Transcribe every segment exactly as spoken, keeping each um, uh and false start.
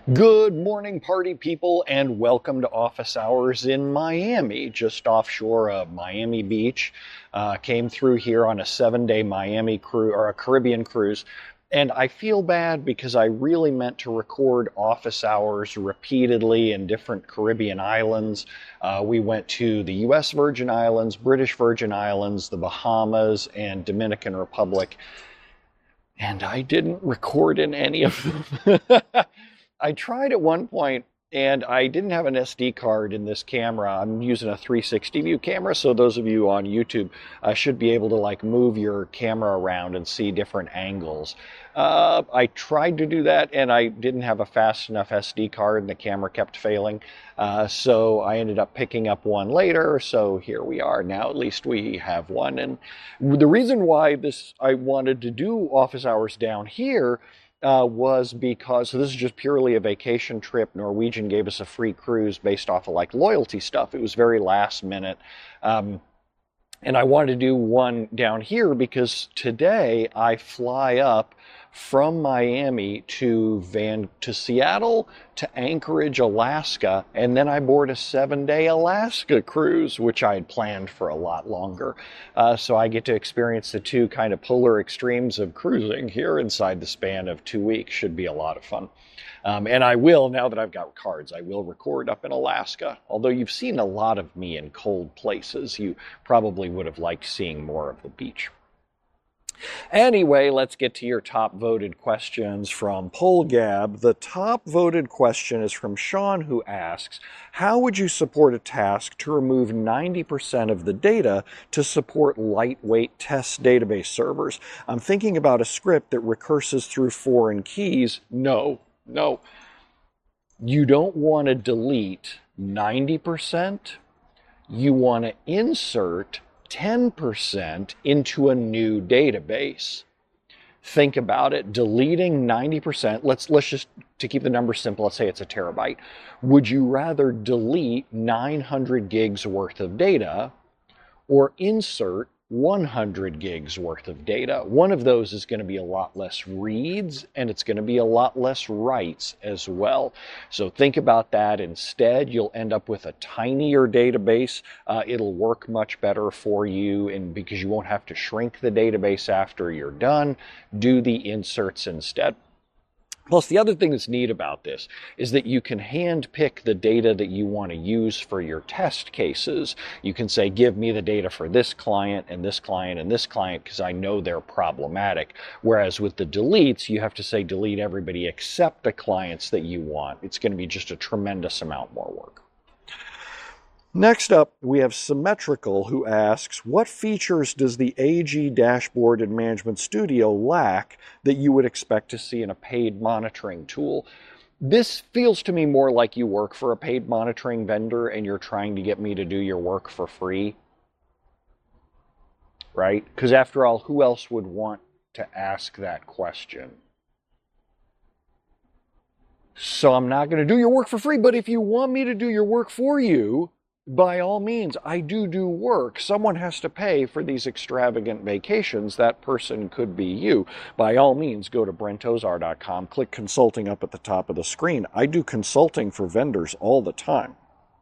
Good morning, party people, and welcome to Office Hours in Miami, just offshore of Miami Beach. Uh, came through here on a seven-day Miami cruise or a Caribbean cruise, and I feel bad because I really meant to record office hours repeatedly in different Caribbean islands. Uh, we went to the U S Virgin Islands, British Virgin Islands, the Bahamas, and Dominican Republic, and I didn't record in any of them. I tried at one point, and I didn't have an S D card in this camera. I'm using a three sixty view camera, so those of you on YouTube uh, should be able to like move your camera around and see different angles. Uh, I tried to do that, and I didn't have a fast enough S D card, and the camera kept failing. Uh, so I ended up picking up one later, so here we are. Now at least we have one. And the reason why this I wanted to do office hours down here Uh, was because, so this is just purely a vacation trip. Norwegian gave us a free cruise based off of like loyalty stuff. It was very last minute. Um, and I wanted to do one down here because today I fly up from Miami to Van to Seattle to Anchorage, Alaska, and then I board a seven-day Alaska cruise, which I had planned for a lot longer. Uh, so I get to experience the two kind of polar extremes of cruising here inside the span of two weeks. Should be a lot of fun. Um, and I will, now that I've got cards, I will record up in Alaska. Although you've seen a lot of me in cold places, you probably would have liked seeing more of the beach. Anyway, let's get to your top voted questions from PollGab. The top voted question is from Sean, who asks, how would you support a task to remove ninety percent of the data to support lightweight test database servers? I'm thinking about a script that recurses through foreign keys. No, no. You don't want to delete ninety percent. You want to insert ten percent into a new database. Think about it. Deleting ninety percent, let's let's just, to keep the number simple, let's say it's a terabyte. Would you rather delete nine hundred gigs worth of data or insert one hundred gigs worth of data? One of those is going to be a lot less reads, and it's going to be a lot less writes as well. So think about that. Instead, you'll end up with a tinier database. Uh, it'll work much better for you, and because you won't have to shrink the database after you're done, do the inserts instead. Plus, the other thing that's neat about this is that you can hand pick the data that you want to use for your test cases. You can say, give me the data for this client and this client and this client because I know they're problematic. Whereas with the deletes, you have to say delete everybody except the clients that you want. It's going to be just a tremendous amount more work. Next up, we have Symmetrical, who asks, what features does the A G Dashboard and Management Studio lack that you would expect to see in a paid monitoring tool? This feels to me more like you work for a paid monitoring vendor and you're trying to get me to do your work for free. Right? Because after all, who else would want to ask that question? So I'm not going to do your work for free, but if you want me to do your work for you, by all means, I do do work. Someone has to pay for these extravagant vacations. That person could be you. By all means, go to brent ozar dot com, click consulting up at the top of the screen. I do consulting for vendors all the time.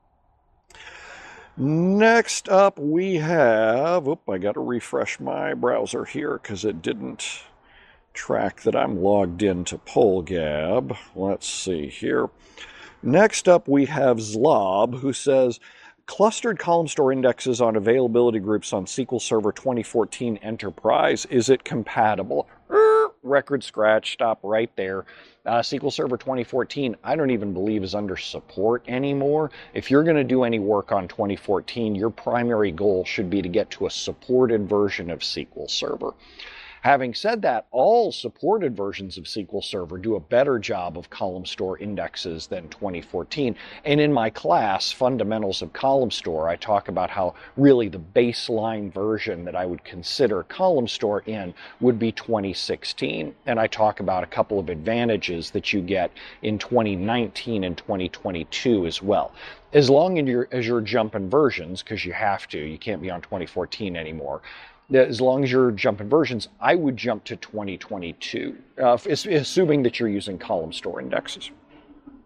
Next up, we have, oop, I got to refresh my browser here because it didn't track that I'm logged into PollGab. Let's see here. Next up, we have Zlob, who says, clustered column store indexes on availability groups on S Q L Server twenty fourteen Enterprise. Is it compatible? Er, record scratch, stop right there. Uh, S Q L Server twenty fourteen, I don't even believe is under support anymore. If you're going to do any work on twenty fourteen, your primary goal should be to get to a supported version of S Q L Server. Having said that, all supported versions of S Q L Server do a better job of column store indexes than twenty fourteen. And in my class, Fundamentals of Column Store, I talk about how really the baseline version that I would consider column store in would be twenty sixteen. And I talk about a couple of advantages that you get in twenty nineteen and twenty twenty-two as well. As long as you're, as you're jumping versions, because you have to, you can't be on twenty fourteen anymore. As long as you're jumping versions, I would jump to twenty twenty-two, uh, assuming that you're using column store indexes.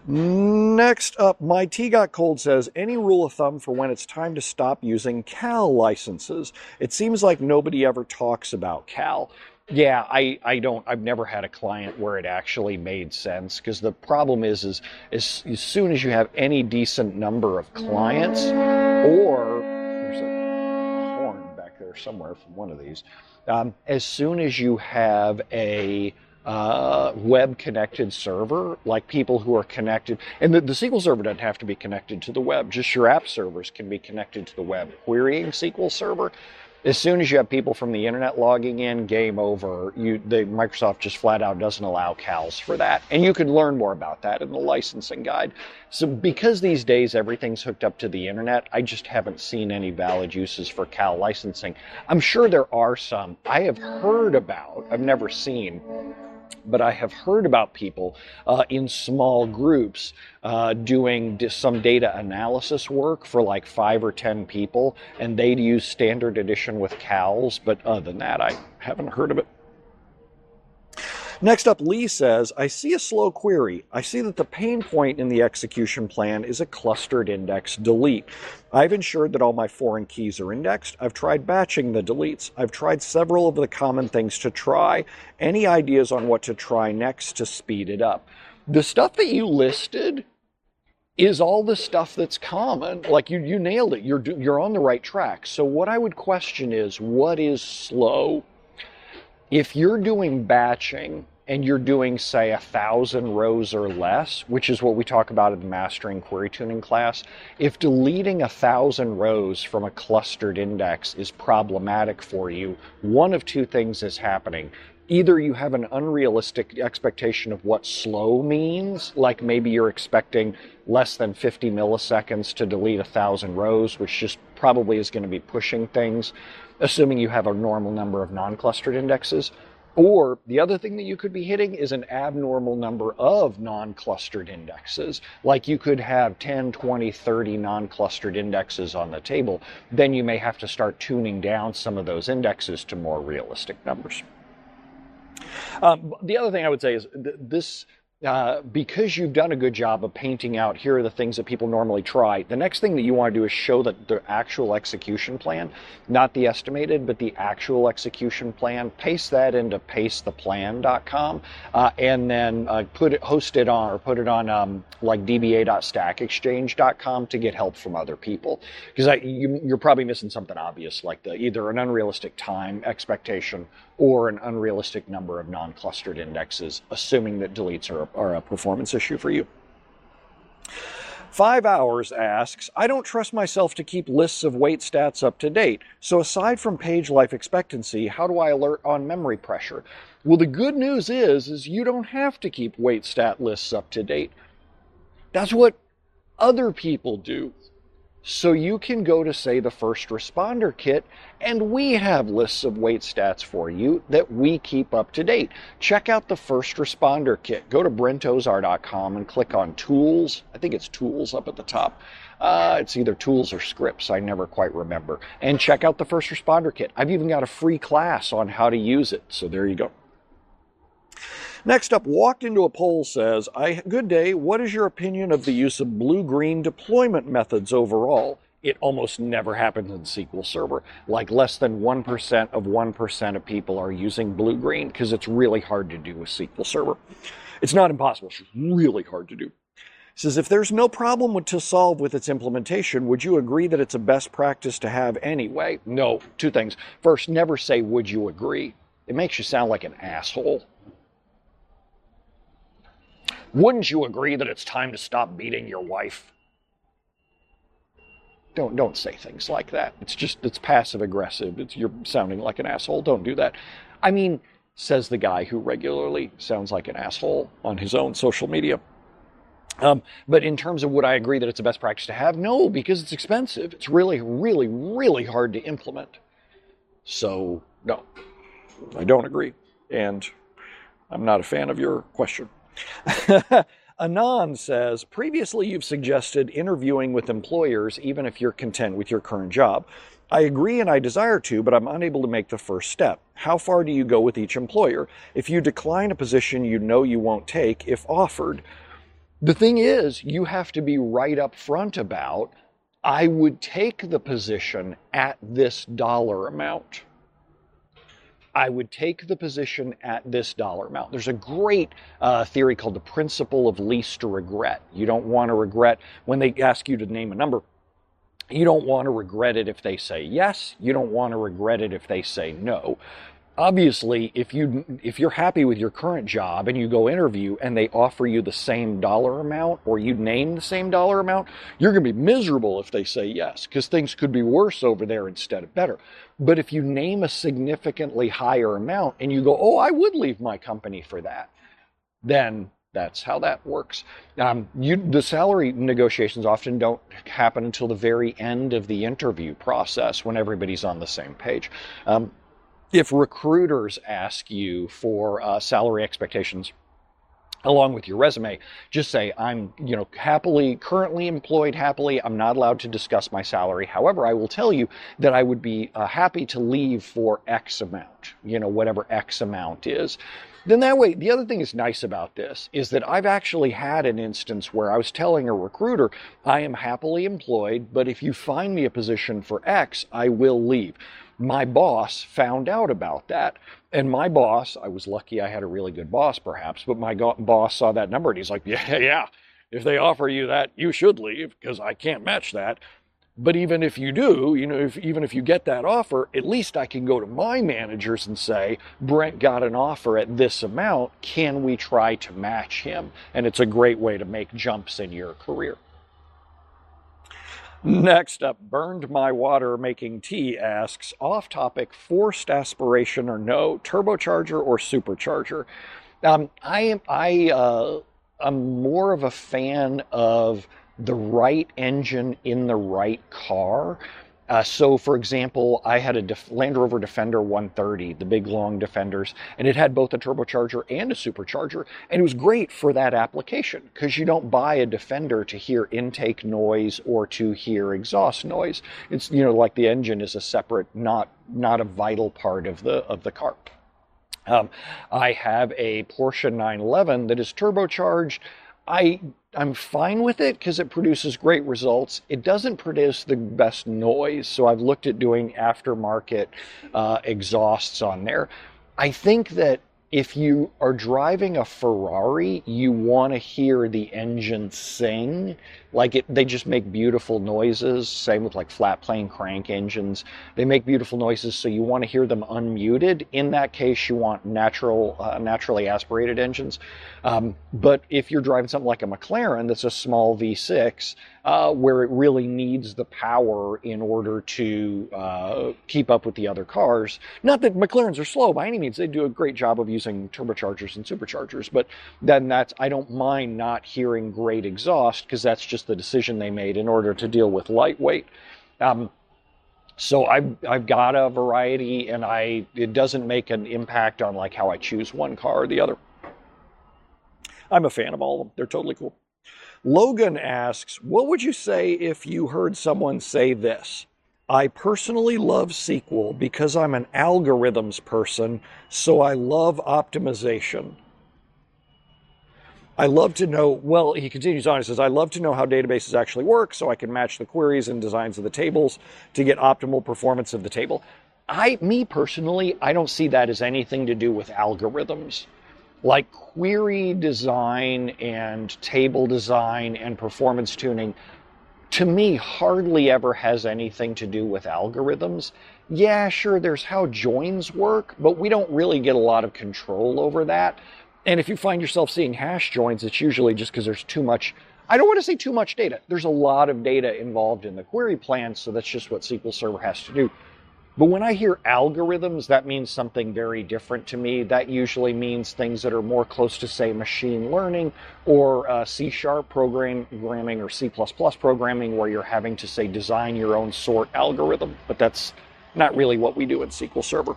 Next up, My Tea Got Cold says, any rule of thumb for when it's time to stop using Cal licenses? It seems like nobody ever talks about Cal. Yeah, I, I don't, I've never had a client where it actually made sense, because the problem is, is, is as soon as you have any decent number of clients, or there's a horn back there somewhere from one of these, um, as soon as you have a Uh, web-connected server, like people who are connected, and the, the S Q L Server doesn't have to be connected to the web, just your app servers can be connected to the web. Querying S Q L Server, as soon as you have people from the internet logging in, game over. You, the, Microsoft just flat out doesn't allow Cals for that, and you can learn more about that in the licensing guide. So because these days everything's hooked up to the internet, I just haven't seen any valid uses for Cal licensing. I'm sure there are some. I have heard about, I've never seen, but I have heard about people uh, in small groups uh, doing some data analysis work for like five or ten people, and they'd use standard edition with Cals, but other than that, I haven't heard of it. Next up, Lee says, I see a slow query. I see that the pain point in the execution plan is a clustered index delete. I've ensured that all my foreign keys are indexed. I've tried batching the deletes. I've tried several of the common things to try. Any ideas on what to try next to speed it up? The stuff that you listed is all the stuff that's common. Like you, you nailed it. You're, you're on the right track. So what I would question is, what is slow? If you're doing batching and you're doing, say, a thousand rows or less, which is what we talk about in the Mastering Query Tuning class, if deleting a thousand rows from a clustered index is problematic for you, one of two things is happening. Either you have an unrealistic expectation of what slow means, like maybe you're expecting less than fifty milliseconds to delete a thousand rows, which just probably is going to be pushing things, assuming you have a normal number of non-clustered indexes. Or the other thing that you could be hitting is an abnormal number of non-clustered indexes. Like you could have ten, twenty, thirty non-clustered indexes on the table. Then you may have to start tuning down some of those indexes to more realistic numbers. Um, the other thing I would say is th this, uh, because you've done a good job of painting out, here are the things that people normally try, the next thing that you want to do is show that the actual execution plan, not the estimated, but the actual execution plan. Paste that into paste the plan dot com uh, and then uh, put it, host it on, or put it on um, like d b a dot stack exchange dot com to get help from other people. Because you, you're probably missing something obvious, like the, either an unrealistic time expectation or an unrealistic number of non-clustered indexes, assuming that deletes are, are a performance issue for you. Five Hours asks, I don't trust myself to keep lists of wait stats up to date. So aside from page life expectancy, how do I alert on memory pressure? Well, the good news is, is you don't have to keep wait stat lists up to date. That's what other people do. So you can go to, say, the First Responder Kit, and we have lists of wait stats for you that we keep up to date. Check out the First Responder Kit. Go to brent ozar dot com and click on Tools. I think it's Tools up at the top. Uh, it's either Tools or Scripts. I never quite remember. And check out the First Responder Kit. I've even got a free class on how to use it. So there you go. Next up, Walked Into a Poll says, I, good day, what is your opinion of the use of blue-green deployment methods overall? It almost never happens in S Q L Server. Like less than one percent of one percent of people are using blue-green because it's really hard to do with S Q L Server. It's not impossible, it's really hard to do. It says, if there's no problem to solve with its implementation, would you agree that it's a best practice to have anyway? No, two things. First, never say, would you agree? It makes you sound like an asshole. Wouldn't you agree that it's time to stop beating your wife? Don't, don't say things like that. It's just, it's passive aggressive. It's, you're sounding like an asshole. Don't do that. I mean, says the guy who regularly sounds like an asshole on his own social media. Um, but in terms of would I agree that it's a best practice to have? No, because it's expensive. It's really, really, really hard to implement. So, no, I don't agree. And I'm not a fan of your question. Anon says, previously you've suggested interviewing with employers even if you're content with your current job. I agree and I desire to, but I'm unable to make the first step. How far do you go with each employer? If you decline a position you know you won't take if offered, The thing is, you have to be right up front about, I would take the position at this dollar amount. I would take the position at this dollar amount. There's a great uh, theory called the principle of least regret. You don't want to regret when they ask you to name a number. You don't want to regret it if they say yes. You don't want to regret it if they say no. Obviously, if you if you're happy with your current job and you go interview and they offer you the same dollar amount, or you name the same dollar amount, you're going to be miserable if they say yes, because things could be worse over there instead of better. But if you name a significantly higher amount and you go, oh, I would leave my company for that, then that's how that works. Um, you, the salary negotiations often don't happen until the very end of the interview process when everybody's on the same page. Um, If recruiters ask you for uh, salary expectations along with your resume, just say, I'm, you know, happily, currently employed happily. I'm not allowed to discuss my salary. However, I will tell you that I would be uh, happy to leave for X amount, you know, whatever X amount is. Then that way, the other thing that's nice about this is that I've actually had an instance where I was telling a recruiter, I am happily employed, but if you find me a position for X, I will leave. My boss found out about that. And my boss, I was lucky I had a really good boss perhaps, but my go- boss saw that number and he's like, yeah, yeah, if they offer you that, you should leave because I can't match that. But even if you do, you know, if, even if you get that offer, at least I can go to my managers and say, Brent got an offer at this amount. Can we try to match him? And it's a great way to make jumps in your career. Next up, Burned My Water Making Tea asks, off topic, forced aspiration or no, turbocharger or supercharger? Um, I am, I, uh, I'm more of a fan of the right engine in the right car. Uh, so, for example, I had a Def- Land Rover Defender one thirty, the big long Defenders, and it had both a turbocharger and a supercharger, and it was great for that application because you don't buy a Defender to hear intake noise or to hear exhaust noise. It's, you know, like the engine is a separate, not not a vital part of the of the car. Um, I have a Porsche nine eleven that is turbocharged. I, I'm fine with it because it produces great results. It doesn't produce the best noise, so I've looked at doing aftermarket uh, exhausts on there. I think that if you are driving a Ferrari, you want to hear the engine sing. Like it, they just make beautiful noises. Same with like flat plane crank engines. They make beautiful noises, so you want to hear them unmuted. In that case, you want natural, uh, naturally aspirated engines. Um, but if you're driving something like a McLaren that's a small V six, uh, where it really needs the power in order to uh, keep up with the other cars, not that McLarens are slow by any means. They do a great job of using turbochargers and superchargers, but then that's, I don't mind not hearing great exhaust because that's just the decision they made in order to deal with lightweight. Um, so I've, I've got a variety, and I it doesn't make an impact on like how I choose one car or the other. I'm a fan of all of them. They're totally cool. Logan asks, what would you say if you heard someone say this? I personally love S Q L because I'm an algorithms person, so I love optimization. I love to know, well, he continues on, he says, I love to know how databases actually work so I can match the queries and designs of the tables to get optimal performance of the table. I, me personally, I don't see that as anything to do with algorithms. Like query design and table design and performance tuning, to me, hardly ever has anything to do with algorithms. Yeah, sure, there's how joins work, but we don't really get a lot of control over that. And if you find yourself seeing hash joins, it's usually just because there's too much, I don't want to say too much data. There's a lot of data involved in the query plan, so that's just what S Q L Server has to do. But when I hear algorithms, that means something very different to me. That usually means things that are more close to, say, machine learning or uh, C sharp programming or C plus plus programming, where you're having to, say, design your own sort algorithm. But that's not really what we do in S Q L Server.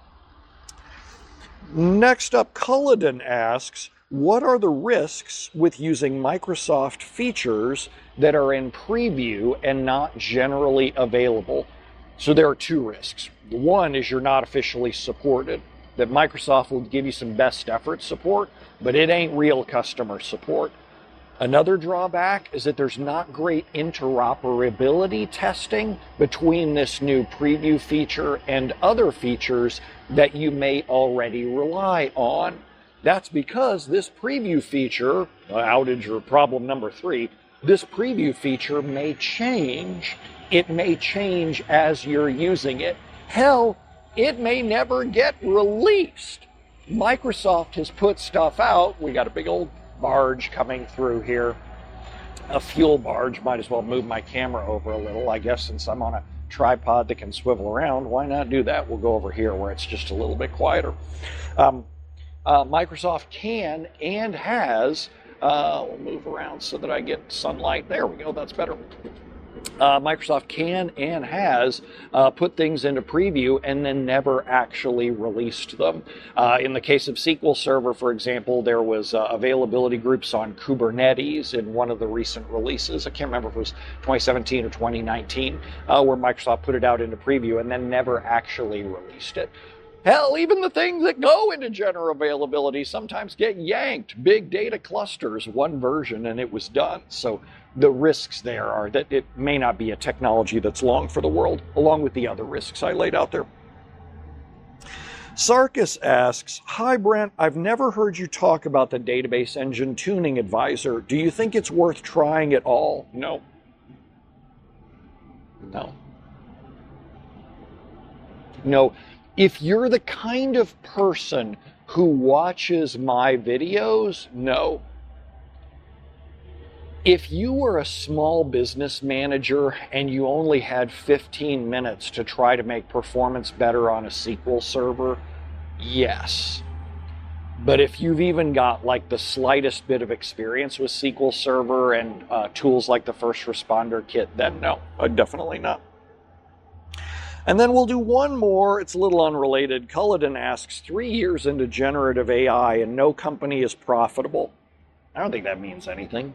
Next up, Culloden asks, what are the risks with using Microsoft features that are in preview and not generally available? So there are two risks. One is you're not officially supported, that Microsoft will give you some best effort support, but it ain't real customer support. Another drawback is that there's not great interoperability testing between this new preview feature and other features that you may already rely on. That's because this preview feature, outage or problem number three, this preview feature may change. It may change as you're using it. Hell, it may never get released. Microsoft has put stuff out. We got a big old barge coming through here, a fuel barge. Might as well move my camera over a little, I guess, since I'm on a tripod that can swivel around. Why not do that? We'll go over here where it's just a little bit quieter. Um, uh, Microsoft can and has, uh, we'll move around so that I get sunlight. There we go, that's better. Uh, Microsoft can and has uh, put things into preview and then never actually released them. Uh, in the case of S Q L Server, for example, there was uh, availability groups on Kubernetes in one of the recent releases. I can't remember if it was twenty seventeen or twenty nineteen, uh, where Microsoft put it out into preview and then never actually released it. Hell, even the things that go into general availability sometimes get yanked. Big data clusters, one version, and it was done. So the risks there are that it may not be a technology that's long for the world, along with the other risks I laid out there. Sarkis asks, hi Brent, I've never heard you talk about the Database Engine Tuning Advisor. Do you think it's worth trying at all? No. No. No. If you're the kind of person who watches my videos, no. If you were a small business manager and you only had fifteen minutes to try to make performance better on a S Q L server, yes. But if you've even got like the slightest bit of experience with S Q L Server and uh, tools like the First Responder Kit, then no, uh, definitely not. And then we'll do one more. It's a little unrelated. Culloden asks, three years into generative A I and no company is profitable. I don't think that means anything.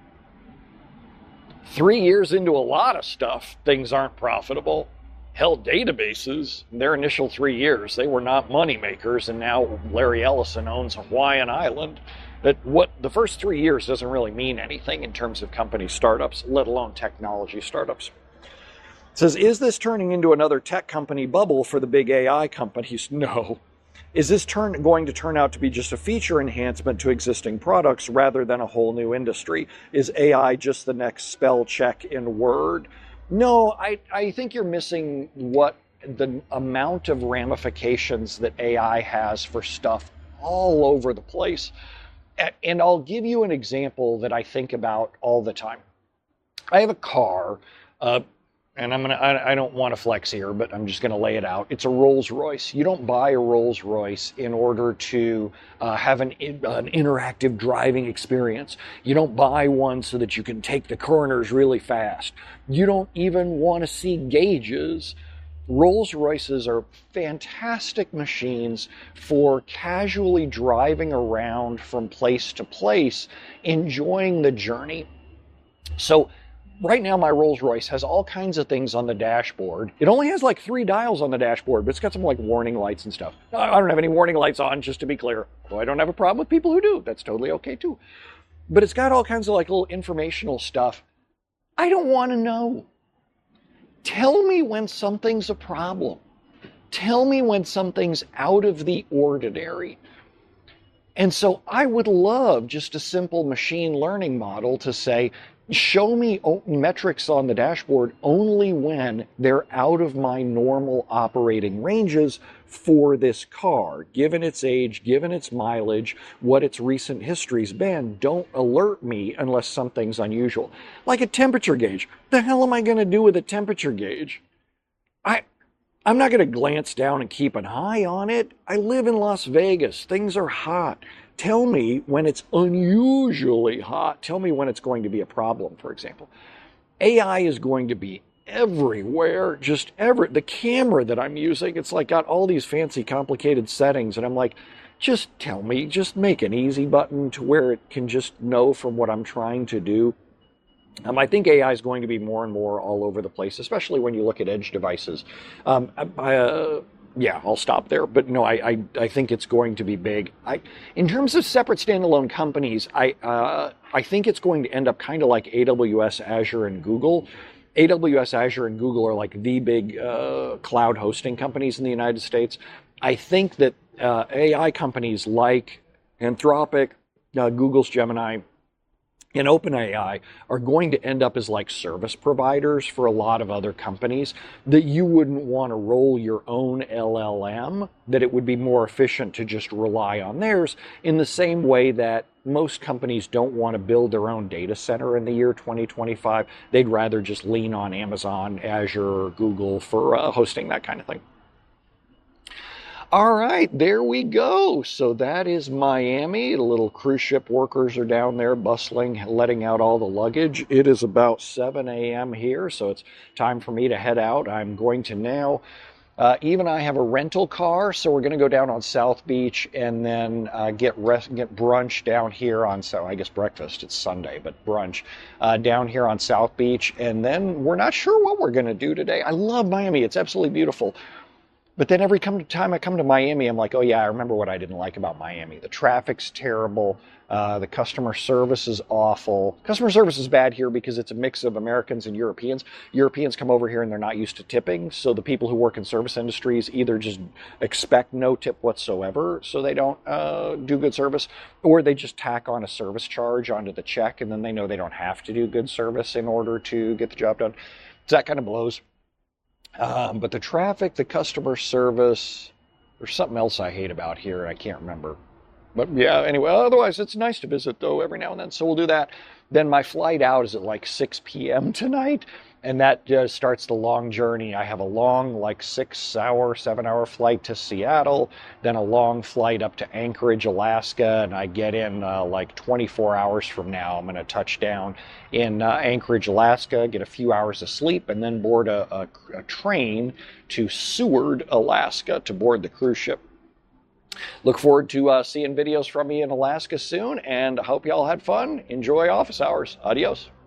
Three years into a lot of stuff, things aren't profitable. Hell, databases, their initial three years, they were not money makers, and now Larry Ellison owns Hawaiian Island. That what the first three years doesn't really mean anything in terms of company startups, let alone technology startups. It says, is this turning into another tech company bubble for the big A I companies? No. Is this turn going to turn out to be just a feature enhancement to existing products rather than a whole new industry? Is A I just the next spell check in Word? No, I, I think you're missing what the amount of ramifications that A I has for stuff all over the place. And I'll give you an example that I think about all the time. I have a car, uh, and I'm gonna, I, I don't want to flex here, but I'm just going to lay it out. It's a Rolls Royce. You don't buy a Rolls Royce in order to uh, have an, an interactive driving experience. You don't buy one so that you can take the corners really fast. You don't even want to see gauges. Rolls Royces are fantastic machines for casually driving around from place to place, enjoying the journey. So right now, my Rolls Royce has all kinds of things on the dashboard. It only has like three dials on the dashboard, but it's got some like warning lights and stuff. I don't have any warning lights on, just to be clear. Although I don't have a problem with people who do. That's totally okay too. But it's got all kinds of like little informational stuff. I don't want to know. Tell me when something's a problem. Tell me when something's out of the ordinary. And so I would love just a simple machine learning model to say, show me metrics on the dashboard only when they're out of my normal operating ranges for this car. Given its age, given its mileage, what its recent history's been, don't alert me unless something's unusual. Like a temperature gauge. The hell am I going to do with a temperature gauge? I, I'm not going to glance down and keep an eye on it. I live in Las Vegas. Things are hot. Tell me when it's unusually hot. Tell me when it's going to be a problem, for example. A I is going to be everywhere, just ever. The camera that I'm using, it's like got all these fancy, complicated settings, and I'm like, just tell me, just make an easy button to where it can just know from what I'm trying to do. Um, I think A I is going to be more and more all over the place, especially when you look at edge devices. Um, I, uh, yeah, I'll stop there. But no, I, I, I think it's going to be big. I, in terms of separate standalone companies, I, uh, I think it's going to end up kind of like A W S, Azure, and Google. A W S, Azure, and Google are like the big uh, cloud hosting companies in the United States. I think that uh, A I companies like Anthropic, uh, Google's Gemini, and OpenAI are going to end up as like service providers for a lot of other companies, that you wouldn't want to roll your own L L M, that it would be more efficient to just rely on theirs, in the same way that most companies don't want to build their own data center in the year twenty twenty-five. They'd rather just lean on Amazon, Azure, or Google for uh, hosting that kind of thing. All right, there we go. So that is Miami. The little cruise ship workers are down there bustling, letting out all the luggage. It is about seven A M here, so it's time for me to head out. I'm going to now, uh, Eve and I have a rental car, so we're going to go down on South Beach and then uh, get rest, get brunch down here on, so I guess breakfast, it's Sunday, but brunch uh, down here on South Beach. And then we're not sure what we're going to do today. I love Miami. It's absolutely beautiful. But then every come time I come to Miami, I'm like, oh yeah, I remember what I didn't like about Miami. The traffic's terrible. Uh, the customer service is awful. Customer service is bad here because it's a mix of Americans and Europeans. Europeans come over here and they're not used to tipping. So the people who work in service industries either just expect no tip whatsoever, so they don't uh, do good service, or they just tack on a service charge onto the check, and then they know they don't have to do good service in order to get the job done. So that kind of blows. Um, but the traffic, the customer service, there's something else I hate about here, I can't remember. But yeah, anyway, otherwise it's nice to visit though every now and then, so we'll do that. Then my flight out is at like six P M tonight, and that uh, starts the long journey. I have a long, like six hour, seven hour flight to Seattle, then a long flight up to Anchorage, Alaska, and I get in uh, like twenty-four hours from now. I'm going to touch down in uh, Anchorage, Alaska, get a few hours of sleep, and then board a, a, a train to Seward, Alaska, to board the cruise ship. Look forward to uh, seeing videos from me in Alaska soon, and I hope y'all had fun. Enjoy office hours. Adios.